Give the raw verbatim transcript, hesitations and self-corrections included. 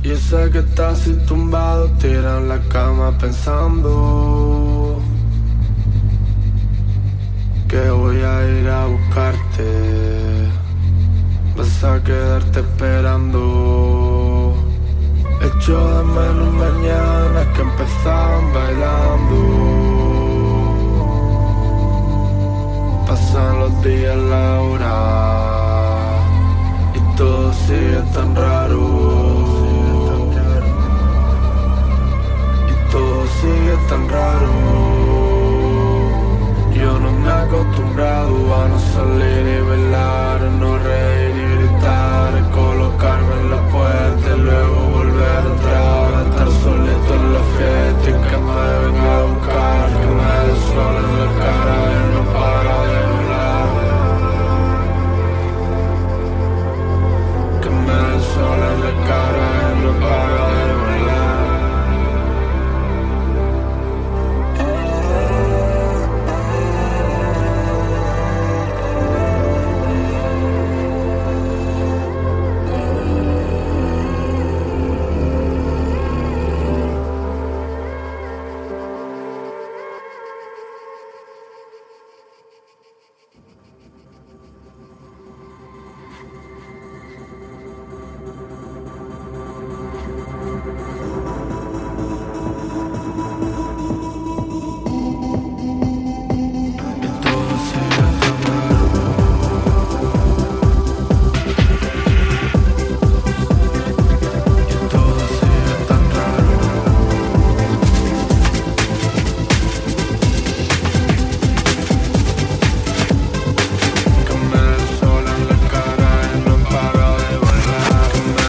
Yo sé que estás así tumbado, tirado en la cama pensando que voy a ir a buscarte. Vas a quedarte esperando. Echo de menos mañanas que empezaban bailando. Pasan los días, la hora.